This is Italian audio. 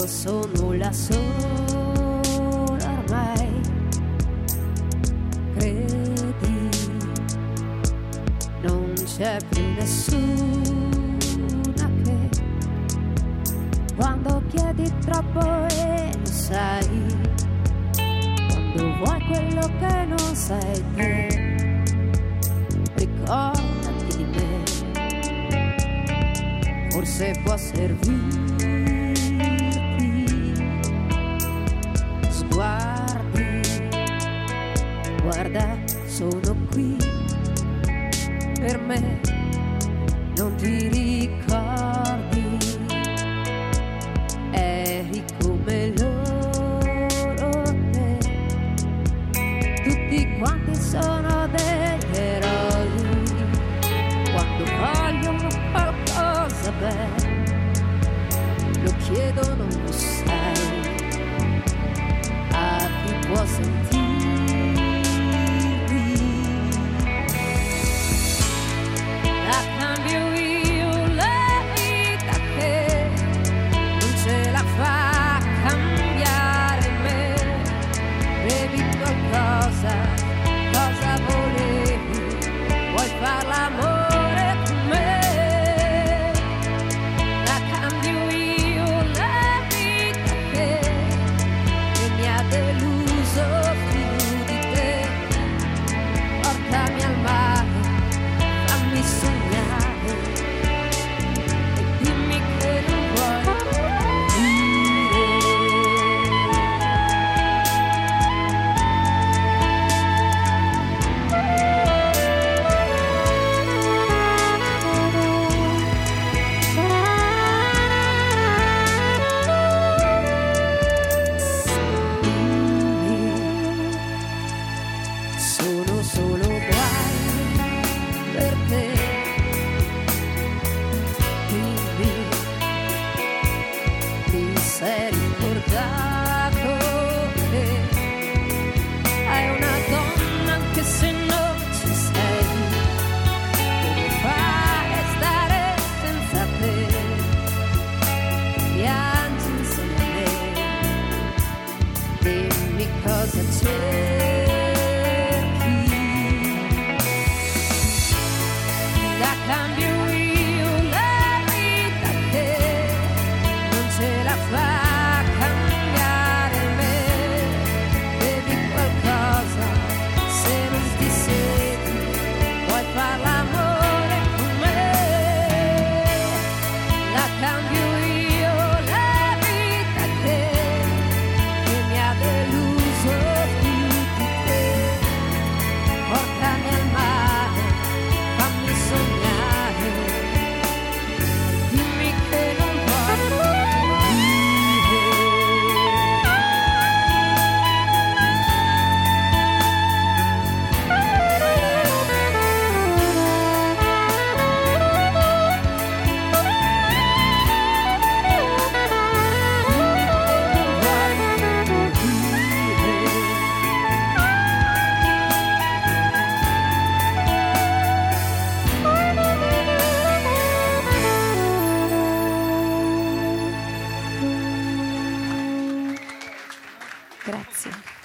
io sono la sola ormai. Credi, non c'è più nessuna che quando chiedi troppo e lo sai, quando vuoi quello che non sei te, ricordati di me, forse può servirti. Sguardi, guarda, sono qui per me, non ti ricordi, eri come loro te, tutti quanti sono degli eroi, quando vogliono qualcosa bene, lo chiedono, lo sai, a chi può sentirli. La cambio io la vita che non ce la fa cambiare me. Bevi qualcosa, cosa volevi? Vuoi far l'amore con me? La cambio io la vita che mi ha deluso più di te. Portami al mare, fammi sognare e dimmi che non vuoi sono solo guai per te, quindi ti sei ricordato che hai una donna anche se non ci sei, come fai a stare senza te, piangi insieme a me, dimmi cosa c'è. La cambio io la vita che non ce la fa cambiare me. Bevi qualcosa, se non ti senti, vuoi far l'amore con me. La cambio io la vita che mi ha deluso più di te. Portami al mare, fammi sognare, dimmi che non vuoi Grazie.